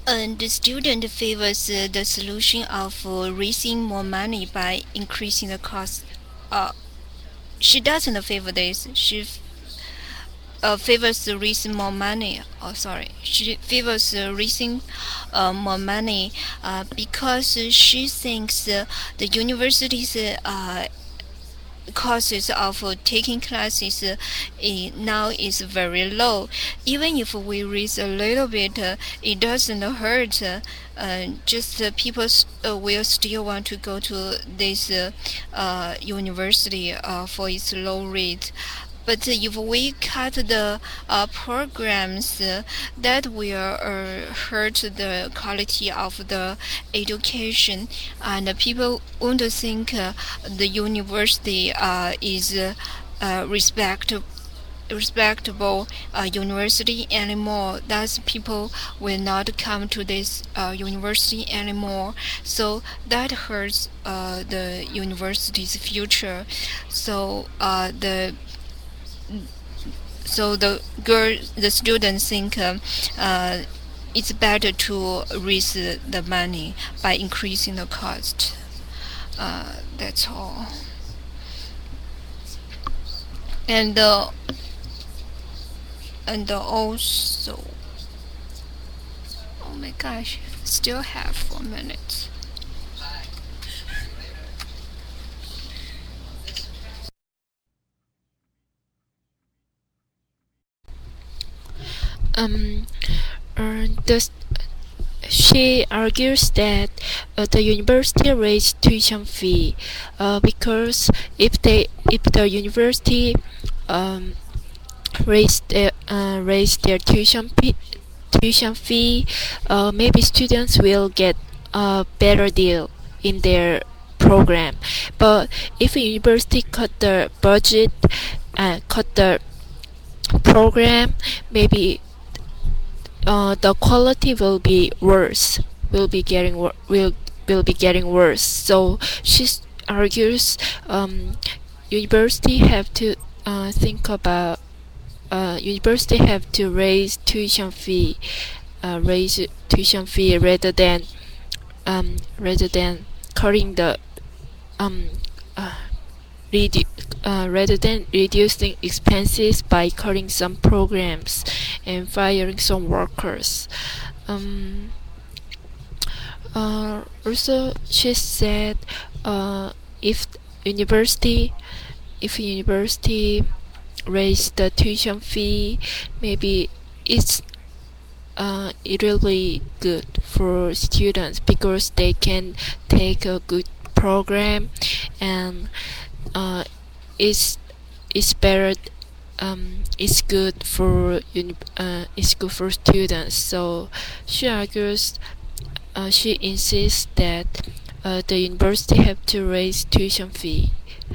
And the student favors the solution of raising more money by increasing the cost. She doesn't favor this. She favors raising more money. Oh, sorry. She favors raising more money because she thinks the university's costs of taking classes now is very low. Even if we raise a little bit, it doesn't hurt. Just people will still want to go to this university for its low rate. But if we cut the programs, that will hurt the quality of the education, and people won't think the university is respectable university anymore. Thus, people will not come to this university anymore. So that hurts the university's future. So the students think it's better to raise the money by increasing the cost. That's all. And also, oh my gosh, still have 4 minutes. Um, the She argues that the university raised tuition fee because if the university um, raise their tuition fee, maybe students will get a better deal in their program. But if a university cut the budget and cut the program, maybe the quality will be worse. Will be getting worse. So she argues university have to think about university have to raise tuition fee rather than cutting the um uh, rather than reducing expenses by cutting some programs and firing some workers. Um, Also, she said if university if university raise the tuition fee, maybe it's it will be good for students because they can take a good program, and uh, it's it's better it's good for students. So she argues she insists that the university have to raise tuition fee.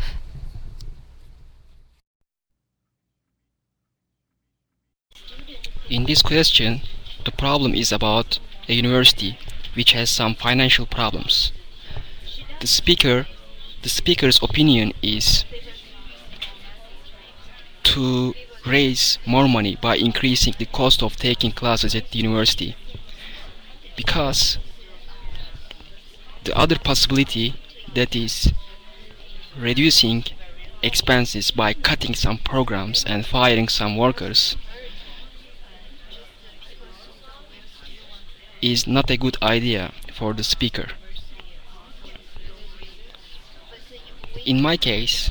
In this question, the problem is about a university which has some financial problems. The speaker's opinion is to raise more money by increasing the cost of taking classes at the university, because the other possibility, that is reducing expenses by cutting some programs and firing some workers, is not a good idea for the speaker. In my case,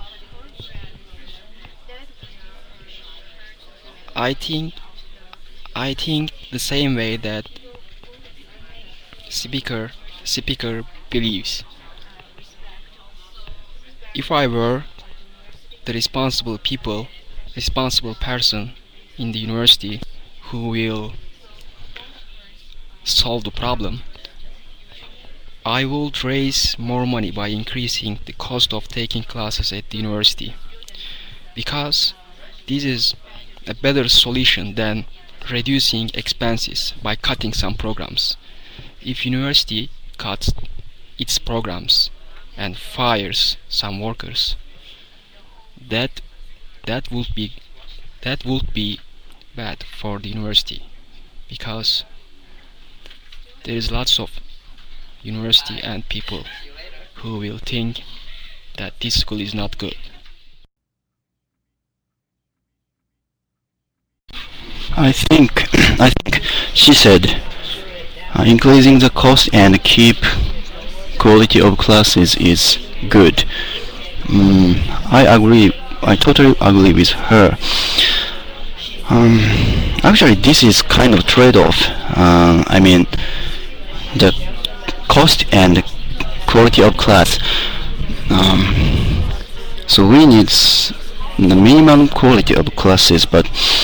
I think I think the same way that speaker believes. If I were the responsible person in the university who will solve the problem, I would raise more money by increasing the cost of taking classes at the university, because this is a better solution than reducing expenses by cutting some programs. If university cuts its programs and fires some workers, that that would be that would be bad for the university, because there is lots of university and people who will think that this school is not good. I think she said increasing the cost and keep quality of classes is good. I agree. I totally agree with her. Um, Actually, this is kind of trade-off. I mean, the cost and quality of class. So we need the minimum quality of classes, but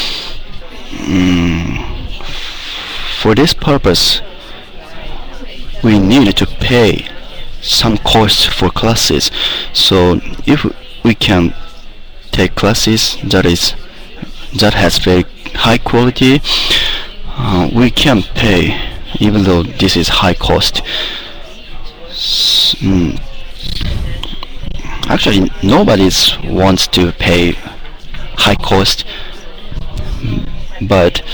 for this purpose, we need to pay some cost for classes. So if we can take classes that has very high quality, we can pay even though this is high cost. Actually, nobody wants to pay high cost, but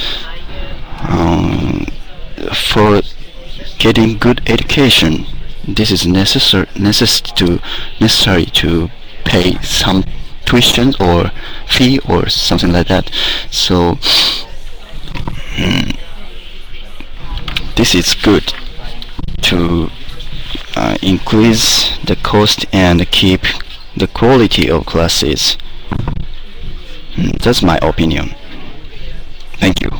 for getting good education, this is necessary to pay some tuition or fee or something like that. So this is good to increase the cost and keep the quality of classes. That's my opinion. Thank you.